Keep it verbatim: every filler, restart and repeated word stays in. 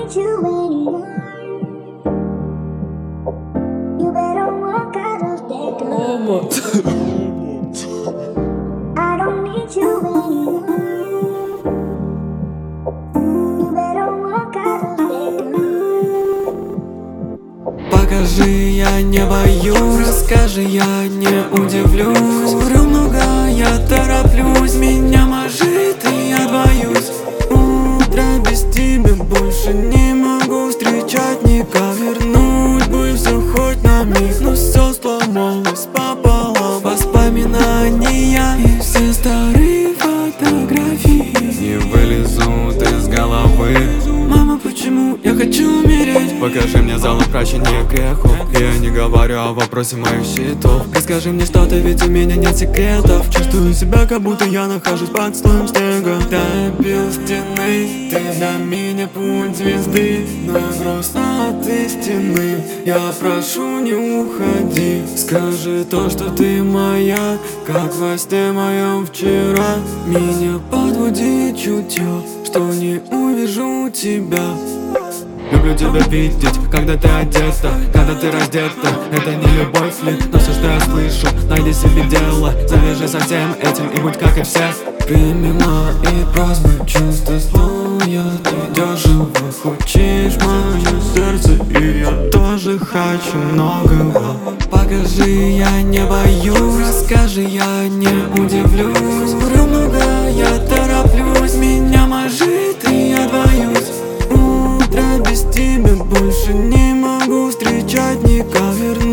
need you anymore. You better walk out of that door. I don't need you anymore. You better walk out of that door. Покажи, я не боюсь, расскажи, я не удивлюсь. Вру много, я тороплюсь, меня мажет и я боюсь. Утро без тебя больше не могу встречать никак. Вернуть бы все хоть на миг, но все сломалось пополам. Воспоминания и все старые фотографии не вылезут из головы. Мама, почему я хочу умереть? Покажи мне залу прощения грехов. Я не говорю о вопросе моих счетов. Расскажи мне что-то, ведь у меня нет секретов. Чувствую себя, как будто я нахожусь под слоем снега. Топил стены, ты для меня путь звезды. Но грустно от истины, я прошу, не уходи. Скажи то, что ты моя, как во сне моем вчера. Меня подводит чутье, что не увижу тебя. Люблю тебя видеть, когда ты одета, когда ты раздета. Это не любовь ли, но все, что я слышу. Найди себе дело, завяжи со всем этим и будь как и все. Прими мои просьбы, чувства злое. Ты дешево хочешь мое сердце, и я тоже хочу многого. Покажи, я не боюсь, расскажи, я не удивлюсь. Вру много, я тороплюсь, меня мажет и я боюсь. Утро без тебя больше не могу встречать никак. Вернуть